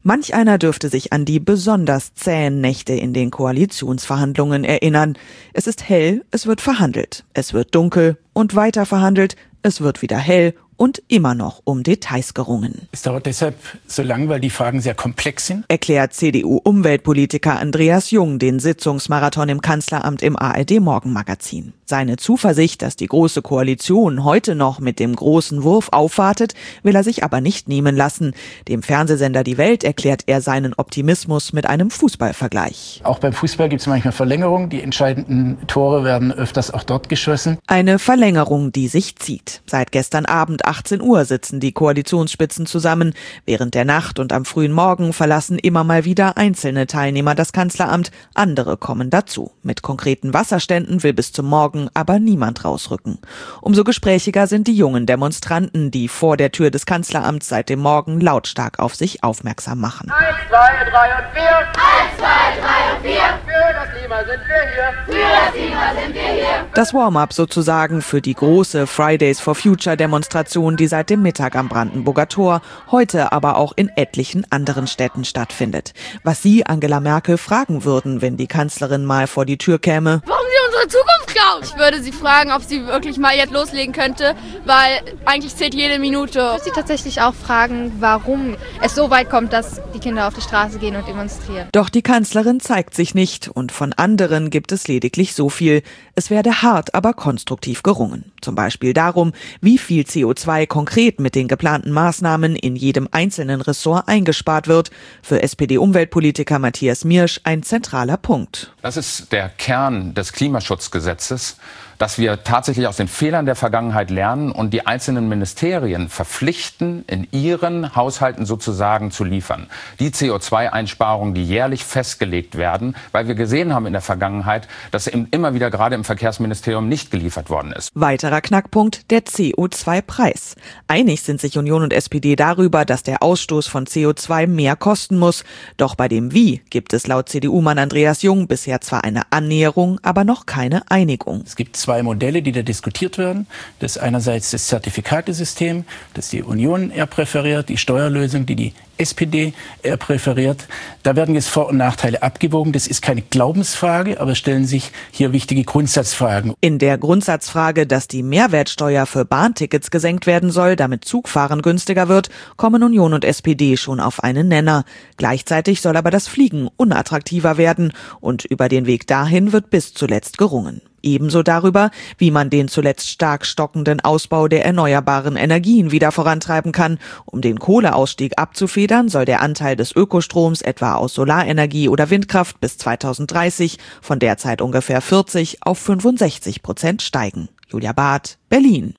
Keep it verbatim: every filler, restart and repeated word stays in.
Manch einer dürfte sich an die besonders zähen Nächte in den Koalitionsverhandlungen erinnern. Es ist hell, es wird verhandelt. Es wird dunkel und weiter verhandelt. Es wird wieder hell und immer noch um Details gerungen. Es dauert deshalb so lang, weil die Fragen sehr komplex sind, erklärt C D U-Umweltpolitiker Andreas Jung den Sitzungsmarathon im Kanzleramt im A R D-Morgenmagazin. Seine Zuversicht, dass die Große Koalition heute noch mit dem großen Wurf aufwartet, will er sich aber nicht nehmen lassen. Dem Fernsehsender Die Welt erklärt er seinen Optimismus mit einem Fußballvergleich. Auch beim Fußball gibt es manchmal Verlängerungen. Die entscheidenden Tore werden öfters auch dort geschossen. Eine Verlängerung, die sich zieht. Seit gestern Abend achtzehn Uhr sitzen die Koalitionsspitzen zusammen. Während der Nacht und am frühen Morgen verlassen immer mal wieder einzelne Teilnehmer das Kanzleramt. Andere kommen dazu. Mit konkreten Wasserständen will bis zum Morgen aber niemand rausrücken. Umso gesprächiger sind die jungen Demonstranten, die vor der Tür des Kanzleramts seit dem Morgen lautstark auf sich aufmerksam machen. Eins, zwei, drei und vier. Eins, zwei, drei und vier. Für das Klima sind wir hier. Für das Klima sind wir hier. Das Warm-up sozusagen für die große Fridays for Future Demonstration, die seit dem Mittag am Brandenburger Tor, heute aber auch in etlichen anderen Städten stattfindet. Was Sie Angela Merkel fragen würden, wenn die Kanzlerin mal vor die Tür käme. Warum sie unsere Zukunft klaut? Ich würde sie fragen, ob sie wirklich mal jetzt loslegen könnte, weil eigentlich zählt jede Minute. Ich würde sie tatsächlich auch fragen, warum es so weit kommt, dass die Kinder auf die Straße gehen und demonstrieren. Doch die Kanzlerin zeigt sich nicht und von anderen gibt es lediglich so viel. Es werde hart, aber konstruktiv gerungen. Zum Beispiel darum, wie viel C O zwei konkret mit den geplanten Maßnahmen in jedem einzelnen Ressort eingespart wird. Für S P D-Umweltpolitiker Matthias Miersch ein zentraler Punkt. Das ist der Kern des Klimaschutzgesetzes, dass wir tatsächlich aus den Fehlern der Vergangenheit lernen und die einzelnen Ministerien verpflichten, in ihren Haushalten sozusagen zu liefern. Die C O zwei Einsparungen, die jährlich festgelegt werden, weil wir gesehen haben in der Vergangenheit, dass immer wieder gerade im Verkehrsministerium nicht geliefert worden ist. Weiterer Knackpunkt, der C O zwei Preis. Einig sind sich Union und S P D darüber, dass der Ausstoß von C O zwei mehr kosten muss. Doch bei dem Wie gibt es laut C D U-Mann Andreas Jung bisher zwar eine Annäherung, aber noch keine Einigung. Es gibt zwei Modelle, die da diskutiert werden. Das ist einerseits das Zertifikatesystem, das die Union eher präferiert, die Steuerlösung, die die S P D eher präferiert. Da werden jetzt Vor- und Nachteile abgewogen. Das ist keine Glaubensfrage, aber stellen sich hier wichtige Grundsatzfragen. In der Grundsatzfrage, dass die Mehrwertsteuer für Bahntickets gesenkt werden soll, damit Zugfahren günstiger wird, kommen Union und S P D schon auf einen Nenner. Gleichzeitig soll aber das Fliegen unattraktiver werden und über den Weg dahin wird bis zuletzt gerungen. Ebenso darüber, wie man den zuletzt stark stockenden Ausbau der erneuerbaren Energien wieder vorantreiben kann. Um den Kohleausstieg abzufedern, soll der Anteil des Ökostroms etwa aus Solarenergie oder Windkraft bis zweitausenddreißig von derzeit ungefähr vierzig auf fünfundsechzig Prozent steigen. Julia Barth, Berlin.